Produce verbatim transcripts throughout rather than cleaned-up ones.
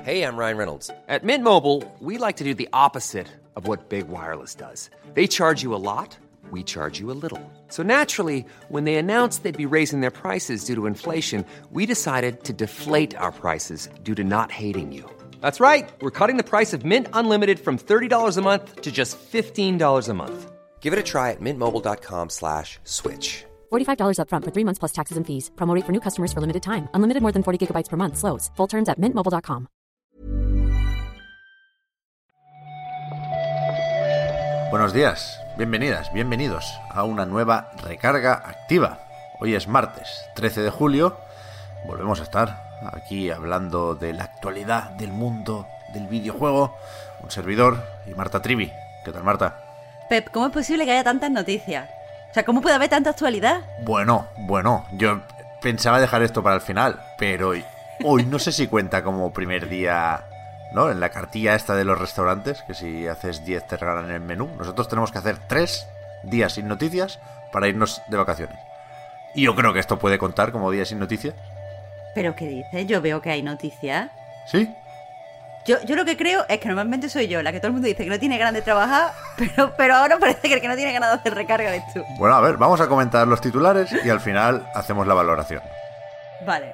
Hey, I'm Ryan Reynolds. At Mint Mobile, we like to do the opposite of what Big Wireless does. They charge you a lot, we charge you a little. So naturally, when they announced they'd be raising their prices due to inflation, we decided to deflate our prices due to not hating you. That's right. We're cutting the price of Mint Unlimited from thirty dollars a month to just fifteen dollars a month. Give it a try at mintmobile.com slash switch. forty-five dollars up front for three months plus taxes and fees. Promo rate for new customers for limited time. Unlimited more than forty gigabytes per month. Slows full terms at mint mobile dot com. Buenos días, bienvenidas, bienvenidos a una nueva recarga activa. Hoy es martes, trece de julio. Volvemos a estar aquí hablando de la actualidad del mundo del videojuego. Un servidor y Marta Trivi. ¿Qué tal, Marta? Pep, ¿cómo es posible que haya tantas noticias? O sea, ¿cómo puede haber tanta actualidad? Bueno, bueno, yo pensaba dejar esto para el final, pero hoy, hoy no sé si cuenta como primer día, ¿no? En la cartilla esta de los restaurantes, que si haces diez te regalan el menú. Nosotros tenemos que hacer tres días sin noticias para irnos de vacaciones. Y yo creo que esto puede contar como día sin noticias. ¿Pero qué dices? Yo veo que hay noticias. ¿Sí? Yo, yo lo que creo es que normalmente soy yo la que todo el mundo dice que no tiene ganas de trabajar, pero, pero ahora parece que el que no tiene ganas de hacer recarga eres tú. Bueno, a ver, vamos a comentar los titulares y al final hacemos la valoración. Vale.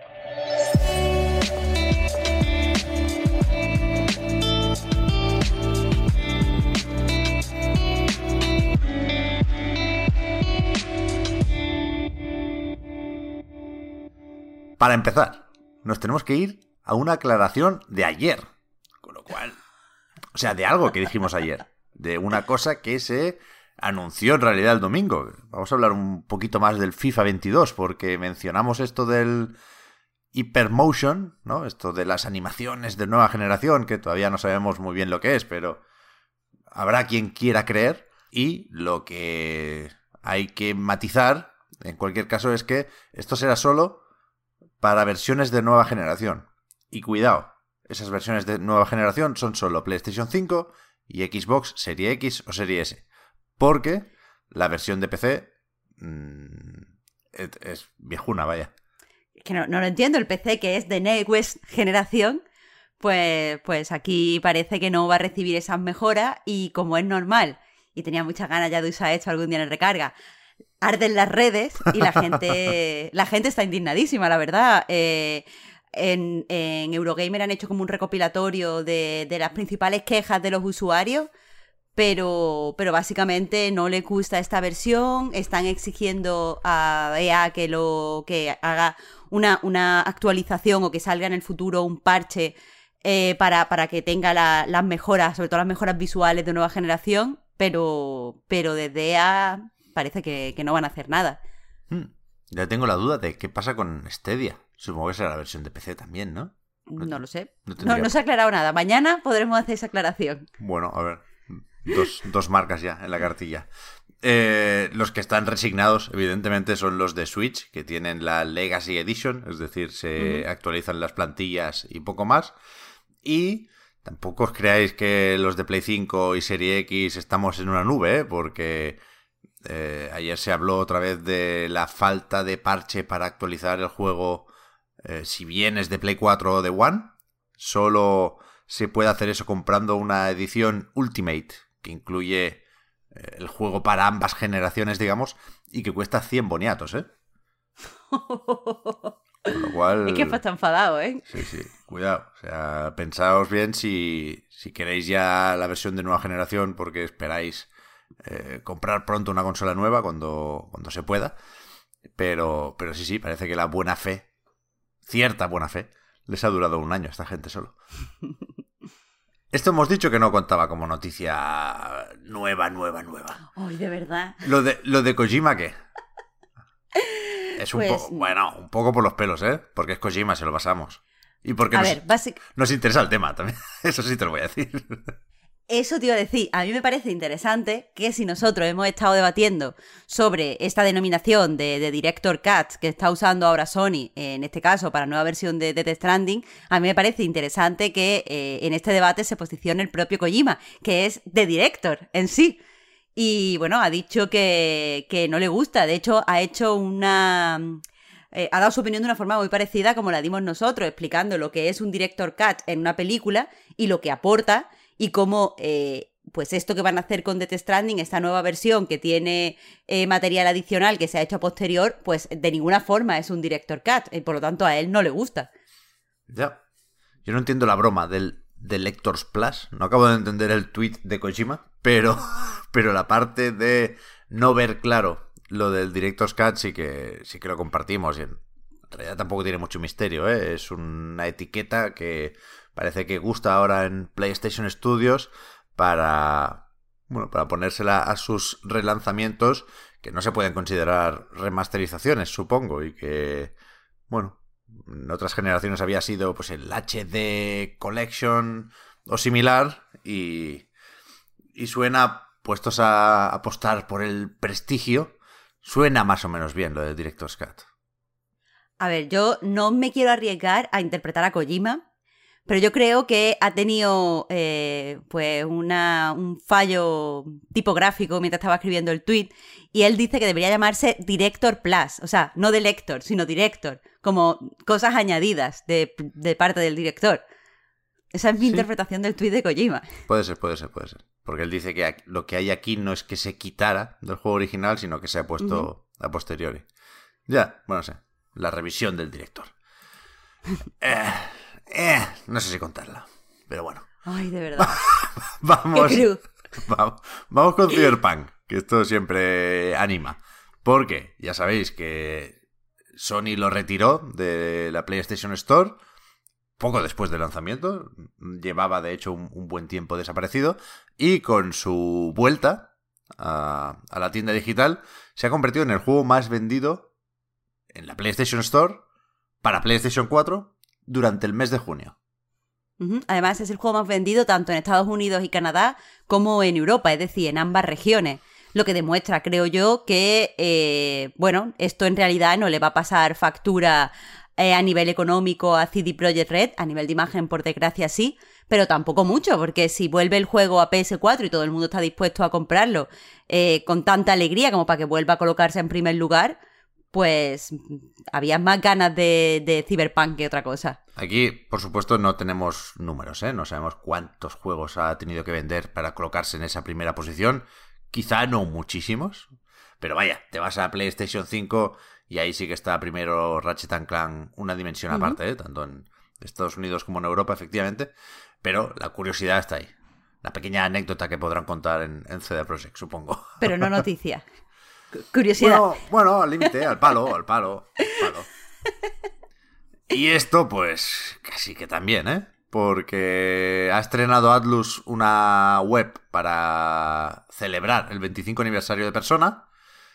Para empezar, nos tenemos que ir a una aclaración de ayer. Con lo cual, o sea, de algo que dijimos ayer. De una cosa que se anunció en realidad el domingo. Vamos a hablar un poquito más del FIFA veintidós, porque mencionamos esto del Hypermotion, ¿no? Esto de las animaciones de nueva generación, que todavía no sabemos muy bien lo que es, pero habrá quien quiera creer. Y lo que hay que matizar, en cualquier caso, es que esto será solo para versiones de nueva generación. Y cuidado, esas versiones de nueva generación son solo PlayStation cinco y Xbox Serie X o Serie S. Porque la versión de P C mmm, es, es viejuna, vaya. Es que no, no lo entiendo, el P C que es de Next generación, pues, pues aquí parece que no va a recibir esas mejoras y como es normal, y tenía muchas ganas ya de usar esto algún día en recarga, arden las redes y la gente la gente está indignadísima, la verdad. Eh, en, en Eurogamer han hecho como un recopilatorio de, de las principales quejas de los usuarios, pero, pero básicamente no les gusta esta versión. Están exigiendo a E A que, lo, que haga una, una actualización o que salga en el futuro un parche eh, para, para que tenga la, las mejoras, sobre todo las mejoras visuales de nueva generación, pero, pero desde E A parece que, que no van a hacer nada. Hmm. Ya tengo la duda de qué pasa con Stadia. Supongo que será la versión de P C también, ¿no? No, no lo sé. No, tendría... no, no se ha aclarado nada. Mañana podremos hacer esa aclaración. Bueno, a ver. Dos, dos marcas ya en la cartilla. Eh, los que están resignados, evidentemente, son los de Switch, que tienen la Legacy Edition, es decir, se uh-huh. actualizan las plantillas y poco más. Y tampoco os creáis que los de Play cinco y Serie X estamos en una nube, ¿eh? Porque eh, ayer se habló otra vez de la falta de parche para actualizar el juego. Eh, si bien es de Play cuatro o de One, solo se puede hacer eso comprando una edición Ultimate, que incluye eh, el juego para ambas generaciones, digamos, y que cuesta cien boniatos, ¿eh? Con lo cual... Es que está enfadado, ¿eh? Sí, sí, cuidado. O sea, pensaos bien si, si queréis ya la versión de nueva generación porque esperáis eh, comprar pronto una consola nueva cuando, cuando se pueda. Pero, pero sí, sí, parece que la buena fe, cierta buena fe, les ha durado un año a esta gente solo. Esto hemos dicho que no contaba como noticia nueva, nueva, nueva. Ay, de verdad. Lo de, lo de Kojima, ¿qué? Es un pues... poco, bueno, un poco por los pelos, ¿eh? Porque es Kojima, se lo pasamos. Y porque a nos, ver, basic... nos interesa el tema también. Eso sí te lo voy a decir. Eso te iba a decir, a mí me parece interesante que si nosotros hemos estado debatiendo sobre esta denominación de, de Director Cut que está usando ahora Sony, en este caso para la nueva versión de, de Death Stranding, a mí me parece interesante que eh, en este debate se posicione el propio Kojima, que es de Director en sí. Y bueno, ha dicho que, que no le gusta, de hecho ha hecho una... eh, ha dado su opinión de una forma muy parecida como la dimos nosotros, explicando lo que es un director cut en una película y lo que aporta y cómo eh, pues esto que van a hacer con Death Stranding, esta nueva versión que tiene eh, material adicional que se ha hecho a posterior, pues de ninguna forma es un director cut y por lo tanto a él no le gusta. Ya. Yo no entiendo la broma del, del Lectors Plus. No acabo de entender el tweet de Kojima, pero, pero la parte de no ver claro lo del Director's Cut sí que, sí que lo compartimos. Y en realidad tampoco tiene mucho misterio, ¿eh? Es una etiqueta que parece que gusta ahora en PlayStation Studios para, bueno, para ponérsela a sus relanzamientos que no se pueden considerar remasterizaciones, supongo, y que, bueno, en otras generaciones había sido pues el H D Collection o similar y, y suena, puestos a apostar por el prestigio, suena más o menos bien lo del Director's Cut. A ver, yo no me quiero arriesgar a interpretar a Kojima, pero yo creo que ha tenido eh, pues una, un fallo tipográfico mientras estaba escribiendo el tweet y él dice que debería llamarse Director Plus, o sea, no de lector, sino director, como cosas añadidas de, de parte del director. Esa es mi sí. interpretación del tweet de Kojima. Puede ser, puede ser, puede ser. Porque él dice que lo que hay aquí no es que se quitara del juego original, sino que se ha puesto uh-huh. a posteriori. Ya, bueno, no sé. La revisión del director. eh, eh, no sé si contarla, pero bueno. Ay, de verdad. vamos, vamos, vamos con Cyberpunk, que esto siempre anima. Porque ya sabéis que Sony lo retiró de la PlayStation Store poco después del lanzamiento. Llevaba, de hecho, un, un buen tiempo desaparecido. Y con su vuelta a, a la tienda digital, se ha convertido en el juego más vendido en la PlayStation Store para PlayStation cuatro durante el mes de junio. Uh-huh. Además, es el juego más vendido tanto en Estados Unidos y Canadá como en Europa, es decir, en ambas regiones. Lo que demuestra, creo yo, que, eh, bueno, esto en realidad no le va a pasar factura eh, a nivel económico a C D Projekt Red, a nivel de imagen, por desgracia, sí, pero tampoco mucho, porque si vuelve el juego a P S cuatro y todo el mundo está dispuesto a comprarlo eh, con tanta alegría como para que vuelva a colocarse en primer lugar, pues había más ganas de, de Cyberpunk que otra cosa. Aquí, por supuesto, no tenemos números, ¿eh? No sabemos cuántos juegos ha tenido que vender para colocarse en esa primera posición. Quizá no muchísimos, pero vaya, te vas a PlayStation cinco y ahí sí que está primero Ratchet and Clank una dimensión uh-huh. aparte, ¿eh? Tanto en Estados Unidos como en Europa, efectivamente. Pero la curiosidad está ahí. La pequeña anécdota que podrán contar en, en C D Projekt, supongo. Pero no noticia. Curiosidad. Bueno, bueno, al límite, al palo, al palo, al palo. Y esto, pues, casi que también, ¿eh? Porque ha estrenado Atlus una web para celebrar el veinticinco aniversario de Persona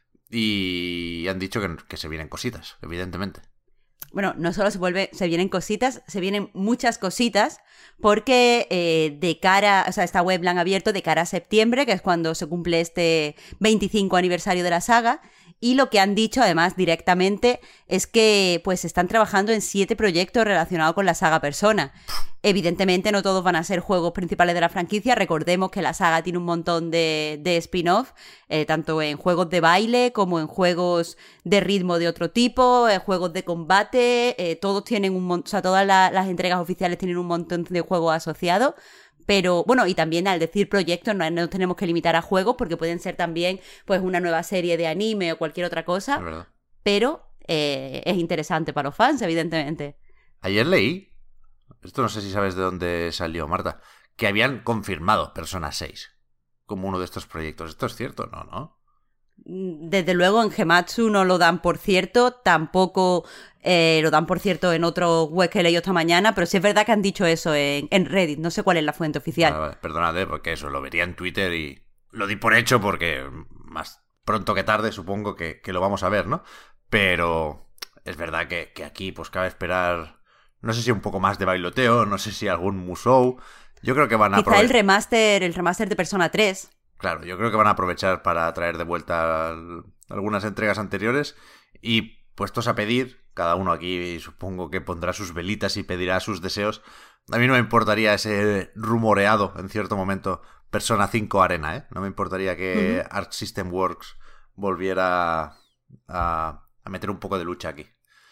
y han dicho que, que se vienen cositas, evidentemente. Bueno, no solo se vuelve, se vienen cositas, se vienen muchas cositas, porque eh, de cara, o sea, esta web la han abierto de cara a septiembre, que es cuando se cumple este veinticinco aniversario de la saga, y lo que han dicho, además, directamente, es que pues están trabajando en siete proyectos relacionados con la saga Persona. Evidentemente no todos van a ser juegos principales de la franquicia, recordemos que la saga tiene un montón de, de spin-off, eh, tanto en juegos de baile como en juegos de ritmo de otro tipo, en juegos de combate, eh, todos tienen un montón, o sea, todas la, las entregas oficiales tienen un montón de juegos asociados. Pero, bueno, y también al decir proyectos no nos tenemos que limitar a juegos porque pueden ser también pues una nueva serie de anime o cualquier otra cosa. Es verdad. Pero eh, es interesante para los fans, evidentemente. Ayer leí, esto no sé si sabes de dónde salió, Marta, que habían confirmado Persona seis como uno de estos proyectos. ¿Esto es cierto? No, ¿no? Desde luego en Gematsu no lo dan por cierto, tampoco eh, lo dan por cierto en otro web que he leído esta mañana, pero sí es verdad que han dicho eso en, en Reddit, no sé cuál es la fuente oficial. Vale, vale, perdónate, porque eso lo vería en Twitter y lo di por hecho porque más pronto que tarde supongo que, que lo vamos a ver, ¿no? Pero es verdad que, que aquí pues cabe esperar, no sé si un poco más de bailoteo, no sé si algún musou. Yo creo que van a Quizá aprove- el remaster, el remaster de Persona tres. Claro, yo creo que van a aprovechar para traer de vuelta algunas entregas anteriores y puestos a pedir, cada uno aquí supongo que pondrá sus velitas y pedirá sus deseos. A mí no me importaría ese rumoreado, en cierto momento, Persona cinco Arena, ¿eh? No me importaría que uh-huh. Arc System Works volviera a, a meter un poco de lucha aquí.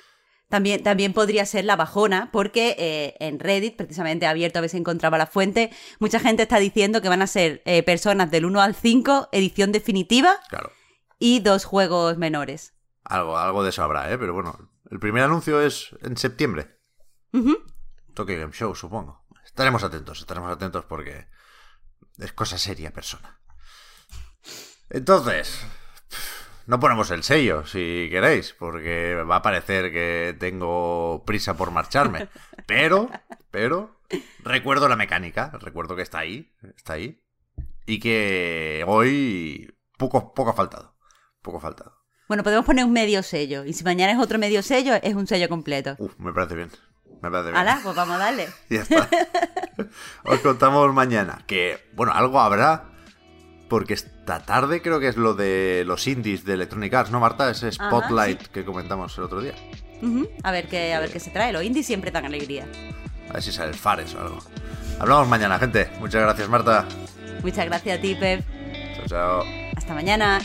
También, también podría ser la bajona, porque eh, en Reddit, precisamente abierto a ver si encontraba la fuente, mucha gente está diciendo que van a ser eh, personas del uno al cinco, edición definitiva, claro. Y dos juegos menores. Algo, algo de eso habrá, ¿eh? Pero bueno, el primer anuncio es en septiembre. Uh-huh. Tokyo Game Show, supongo. Estaremos atentos, estaremos atentos porque es cosa seria, persona. Entonces, no ponemos el sello, si queréis, porque va a parecer que tengo prisa por marcharme. Pero, pero, recuerdo la mecánica, recuerdo que está ahí, está ahí. Y que hoy poco, poco ha faltado, poco ha faltado. Bueno, podemos poner un medio sello. Y si mañana es otro medio sello, es un sello completo. Uf, me parece bien. Me parece bien. ¡Hala! Pues vamos a darle. Ya está. Os contamos mañana. Que, bueno, algo habrá. Porque esta tarde creo que es lo de los indies de Electronic Arts, ¿no, Marta? Ese Spotlight. Ajá, sí. Que comentamos el otro día. Uh-huh. A ver qué, a ver qué se trae. Los indies siempre dan alegría. A ver si sale el Fares o algo. Hablamos mañana, gente. Muchas gracias, Marta. Muchas gracias a ti, Pep. Chao, chao. Hasta mañana.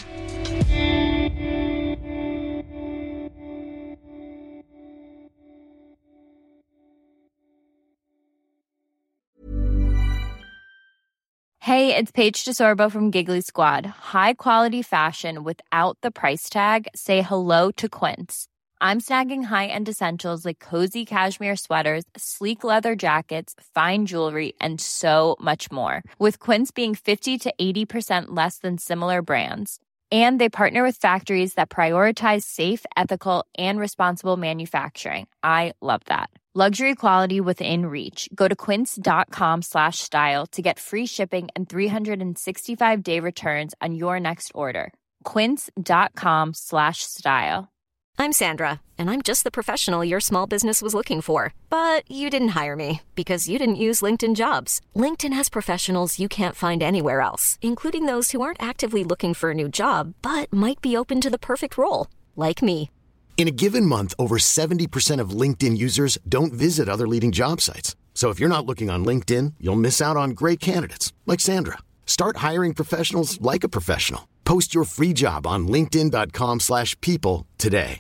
Hey, it's Paige DeSorbo from Giggly Squad. High quality fashion without the price tag. Say hello to Quince. I'm snagging high-end essentials like cozy cashmere sweaters, sleek leather jackets, fine jewelry, and so much more. With Quince being fifty to eighty percent less than similar brands. And they partner with factories that prioritize safe, ethical, and responsible manufacturing. I love that. Luxury quality within reach. Go to quince.com slash style to get free shipping and three sixty-five day returns on your next order. Quince.com slash style. I'm Sandra, and I'm just the professional your small business was looking for. But you didn't hire me because you didn't use LinkedIn Jobs. LinkedIn has professionals you can't find anywhere else, including those who aren't actively looking for a new job, but might be open to the perfect role, like me. In a given month, over seventy percent of LinkedIn users don't visit other leading job sites. So if you're not looking on LinkedIn, you'll miss out on great candidates like Sandra. Start hiring professionals like a professional. Post your free job on linkedin.com slash people today.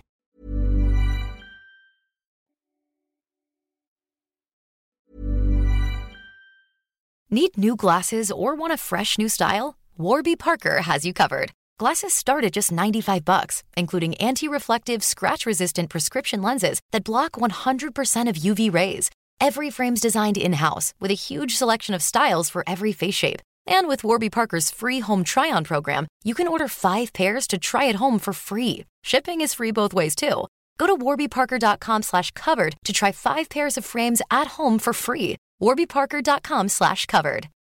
Need new glasses or want a fresh new style? Warby Parker has you covered. Glasses start at just ninety-five bucks, including anti-reflective, scratch-resistant prescription lenses that block one hundred percent of U V rays. Every frame's designed in-house with a huge selection of styles for every face shape. And with Warby Parker's free home try-on program, you can order five pairs to try at home for free. Shipping is free both ways, too. Go to warbyparker.com slash covered to try five pairs of frames at home for free. warbyparker.com slash covered.